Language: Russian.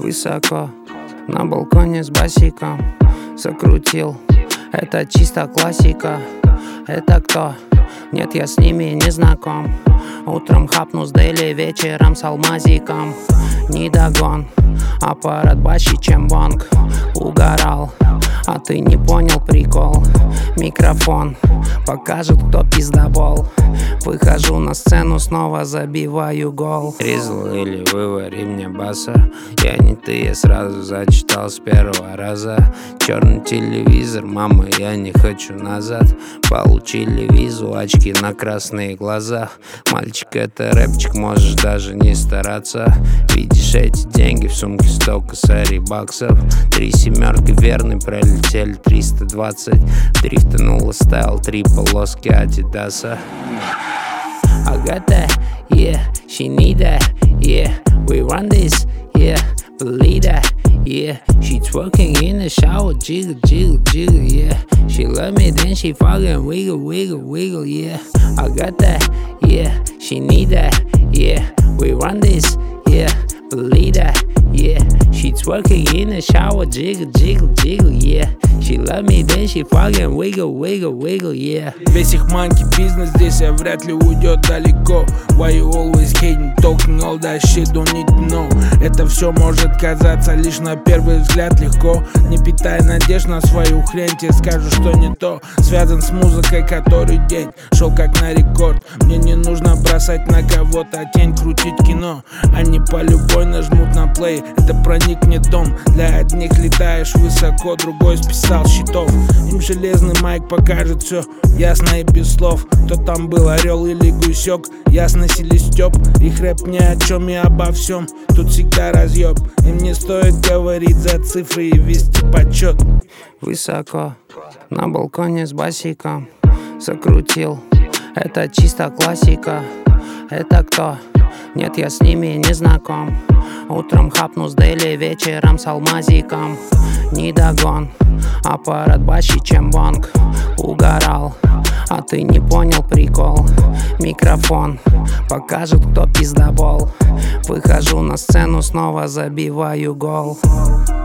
Высоко на балконе с басиком закрутил. Это чисто классика. Это кто? Нет, я с ними не знаком. Утром хапну с Дели, вечером с алмазиком. Не догон, аппарат баще, чем бонг. Угорал, а ты не понял прикол. Микрофон покажет, кто пиздобол. Выхожу на сцену, снова забиваю гол. Ризл или вывари мне баса. Я не ты, я сразу зачитал с первого раза. Черный телевизор, мама, я не хочу назад. Получили визу, очки на красные глаза. Мальчик, это рэпчик, можешь даже не стараться. Видишь эти деньги, в сумке 100 косарей баксов. 3 семерки верный, пролетели 320. Дрифтануло, ставил 3 полоски Адидаса. I got that, yeah, she need that, yeah, we run this, yeah, believe that, yeah, she twerking in the shower, jiggle, jiggle, jiggle, yeah, she love me, then she fucking wiggle, wiggle, wiggle, yeah, I got that, yeah, she need that, yeah, we run this, yeah, believe that, yeah, she twerking in the shower, jiggle, jiggle, jiggle, yeah, she love me, then she fucking wiggle, wiggle, wiggle, yeah. Весь их манки бизнес здесь, а вряд ли уйдет далеко. Why you always hating, talking all that shit, don't need to know. Это все может казаться лишь на первый взгляд легко. Не питай надежд на свою хрень, тебе скажу, что не то. Связан с музыкой, который день шел как на рекорд. Мне не нужно бросать на кого-то тень, крутить кино. Они по любой нажмут на плей, это проникнет дом. Для одних летаешь высоко, другой списал счетов. Им железный майк покажет все ясно и без слов. Кто там был, орел или гусек, ясность или стёб. Их рэп ни о чем и обо всем, тут всегда разъеб. Им не стоит говорить за цифры и вести подсчет. Высоко на балконе с басиком закрутил. Это чисто классика. Это кто? Нет, я с ними не знаком. Утром хапну с Дели, вечером с алмазиком. Не догон, аппарат баще, чем бонг. Угорал, а ты не понял прикол. Микрофон покажет, кто пиздобол. Выхожу на сцену, снова забиваю гол.